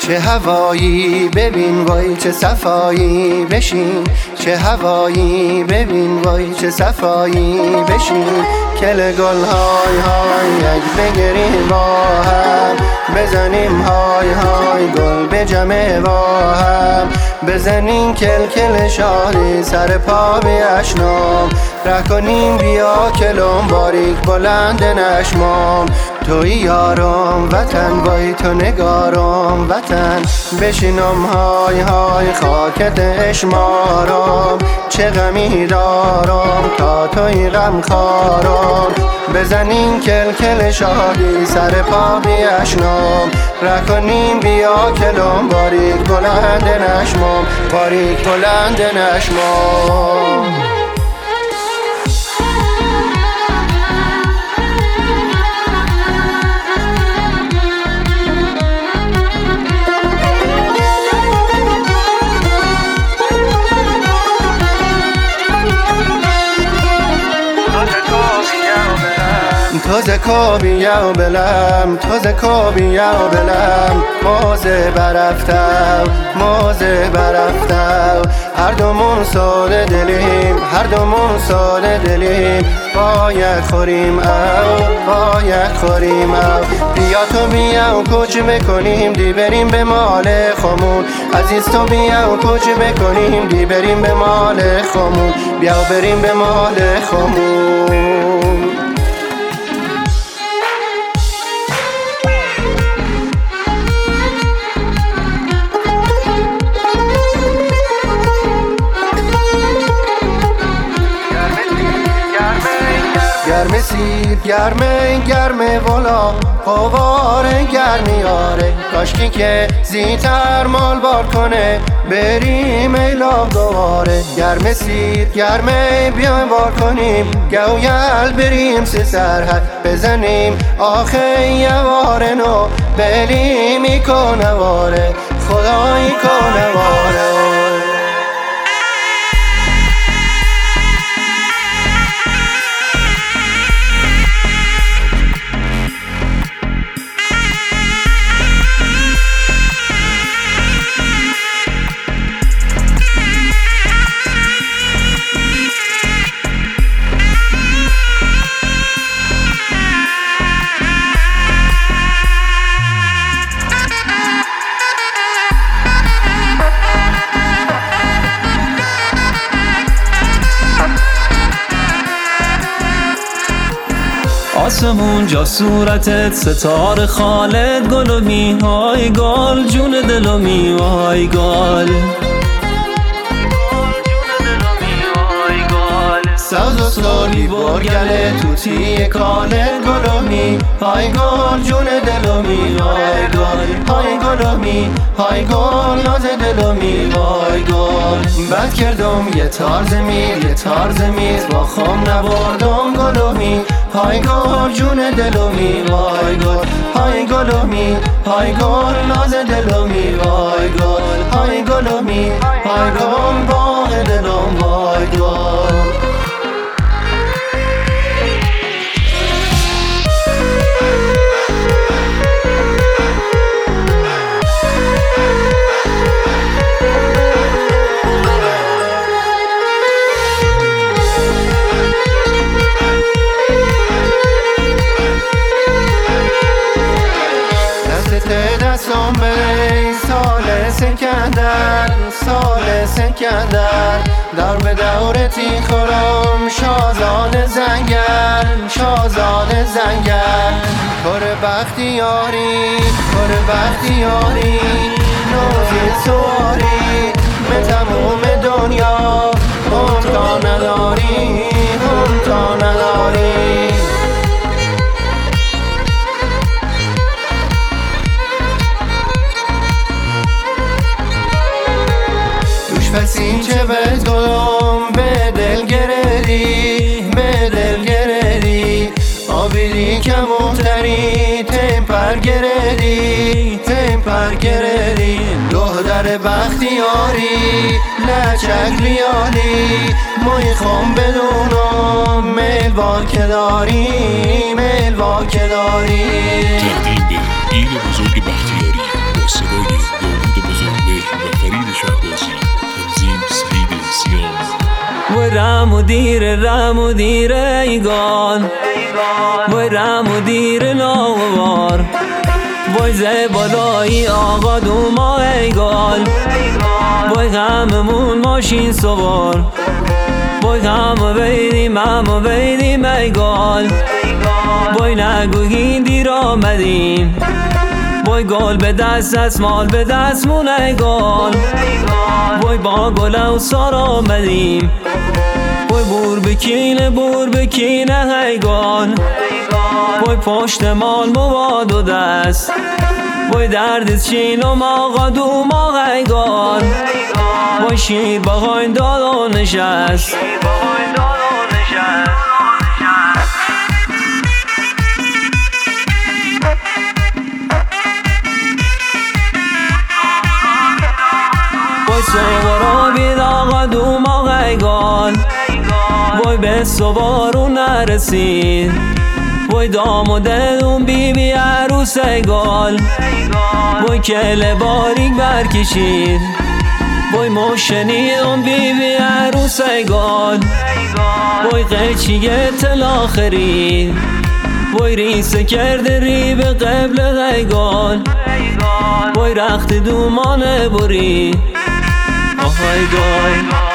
چه هوایی ببین وای چه صفایی بشین، چه هوایی ببین وای چه صفایی بشین. کل گل های های یک بگیریم با هم، بزنیم های های گل به جمع با هم، بزنیم کل کل شادی سر پا بیاشنام، ره کنیم بیا کلم باریک بلند نشمام. توی یارم وطن وای تو نگارم وطن، بشینم های های خاکت اشمارم، چه غمی دارم تا توی غم خارم، بزنیم کل کل شادی سر پا بیاشنام، ره کنیم بیا کلم باریک بلند نشمام، باریک بلند نشمام. تازه کابیا بلم تازه کابیا بلم، موزه برفتم موزه برفتم، هر دومون ساده دلیم هر دومون ساده دلیم، باید خوریم او باید خوریم او. بیا تو بیا و کوچ بکنیم دی بریم به مال خمون، عزیز تو بیا و کوچ بکنیم دی بریم به مال خمون، بیا بریم به مال خمون. گرمه سیر گرمه گرمه والا قواره گرمیاره، کاشکی که زیتر مال بار کنه بریم ایلا دواره. گرمه سیر گرمه بیایم بار کنیم گویل بریم سی سرحد، بزنیم آخه یواره نو بلیمی کنه واره خدایی کنه واره. آسمون جا صورتت ستاره خالت، گل و میهای گل جون دل و میهای گل، ساز و سالی برگله توتی کاله، گل و میهای گل جون دل و میهای گل، های گل و میهای گل ناز دل و میهای گل. بد کردم یه تار زمیر یه تار زمیر با خم نبردم، گل و های گل جون دل و میوای گل، های گل و های گل ناز دل و میوای گل، های گل و های گل باغ دلم وای گل. دستم بری سال سکندر سال سکندر، در به دورتی خورم شازان زنگر شازان زنگر، پر بختیاری پر بختیاری نوزی سواری به تموم دنیا، هم تا نداری هم تا نداری. پسین چه بدگم به دل گردی به دل گردی، آبیدی کموتری تمپر گردی تمپر گردی، دختر بختیاری لچک بیالی، میخوام بدونم میل که داری میل که داری. تقدیم به ایل بزرگ بختیاری با صدای رم و دیر ایگان وای رم و دیر ناغوار وای زبالایی آقا دوما ایگال وای غممون ماشین سوار وای غم بیدیم ایگال وای نگوهین دیر آمدیم وای گل به دست مال به دستمون ایگال وای با گل و سار آمدیم وای بور بکینه ایگال وای پشت مال مواد و دست وای درد چین و ماغا دو ماغ ایگال وای شیر بغاین داد و نشست وای سوارا بید آقا دو ماغ ایگال وای به سوارو نرسید وای دام و دلون بی عروس ایگال وای کل باریک برکشید وای مشنیدم بی عروس ایگال وای قیچیه تلا خرید وای ریسه کرده ری به قبل ایگال وای رخت دومانه بری آه ایگال